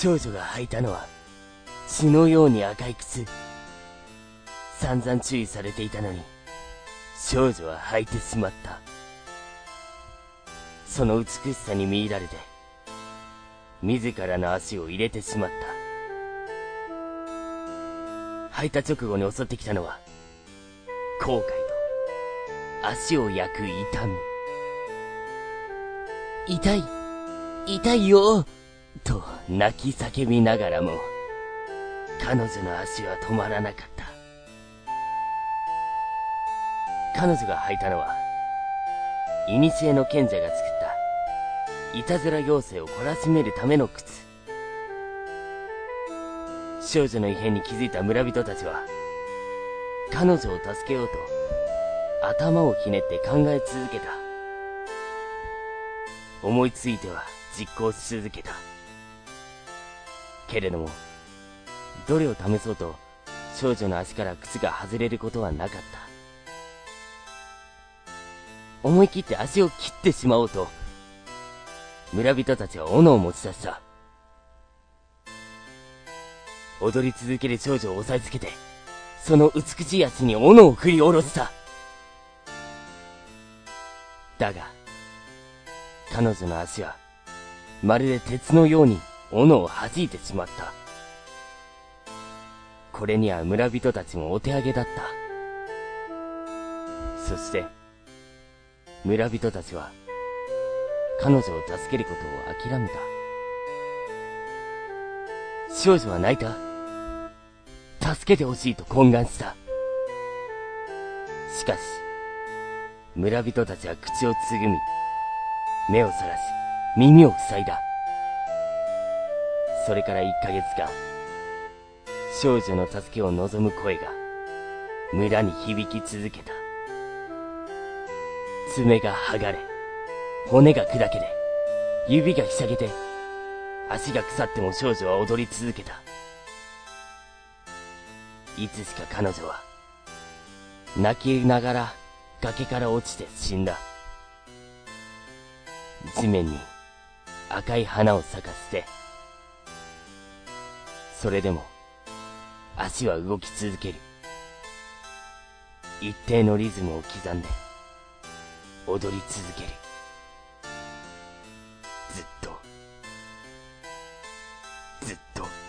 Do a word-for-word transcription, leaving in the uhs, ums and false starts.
少女が履いたのは血のように赤い靴。散々注意されていたのに少女は履いてしまった。その美しさに見入られて自らの足を入れてしまった。履いた直後に襲ってきたのは後悔と足を焼く痛み。痛い痛いよと泣き叫びながらも彼女の足は止まらなかった。彼女が履いたのは古の賢者が作ったいたずら妖精を懲らしめるための靴。少女の異変に気づいた村人たちは彼女を助けようと頭をひねって考え続けた。思いついては実行し続けた。けれどもどれを試そうと少女の足から靴が外れることはなかった。思い切って足を切ってしまおうと村人たちは斧を持ち出した。踊り続ける少女を押さえつけてその美しい足に斧を振り下ろした。だが彼女の足はまるで鉄のように斧を弾いてしまった。これには村人たちもお手上げだった。そして村人たちは彼女を助けることを諦めた。少女は泣いた。助けてほしいと懇願した。しかし村人たちは口をつぐみ目をそらし耳を塞いだ。それから一ヶ月間少女の助けを望む声が村に響き続けた。爪が剥がれ骨が砕けて指がひしゃげて足が腐っても少女は踊り続けた。いつしか彼女は泣きながら崖から落ちて死んだ。地面に赤い花を咲かせて、それでも足は動き続ける。一定のリズムを刻んで踊り続ける。ずっとずっと